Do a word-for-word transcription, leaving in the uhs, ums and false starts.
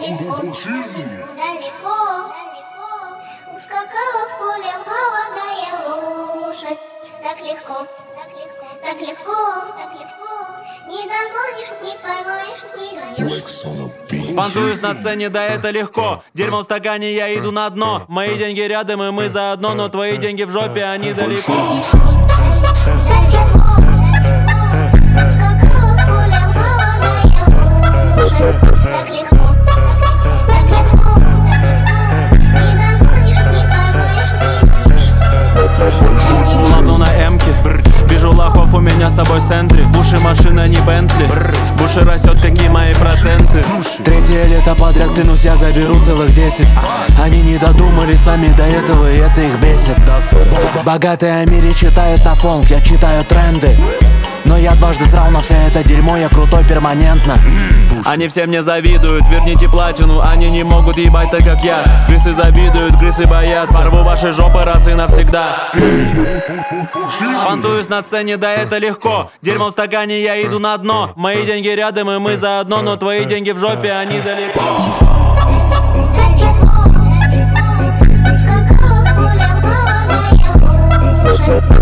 далеко, далеко, ускакала в поле молодая лошадь. Так легко, так легко, так легко, так легко, не догонишь, не поймаешь, не гонишь. Понтуюсь на сцене, да это легко. Дерьмо в стакане, я иду на дно. Мои деньги рядом, и мы заодно, но твои деньги в жопе, они далеко. Ловну на эмке, вижу лохов у меня с собой в центре. Буши машина не Бентли, Буши растет, какие мои проценты. Третье лето подряд, клянусь, я заберу целых десять. Они не додумались сами до этого, и это их бесит. Богатые о мире читают на фонк, я читаю тренды. Но я дважды срал на все это дерьмо, я крутой перманентно. Они все мне завидуют, верните платину. Они не могут ебать так, как я. Крысы завидуют, крысы боятся. Порву ваши жопы раз и навсегда. Понтуюсь на сцене, да это легко. Дерьмо в стакане, я иду на дно. Мои деньги рядом, и мы заодно, но твои деньги в жопе, они далеко. Ускакала в поле молодая лошадь.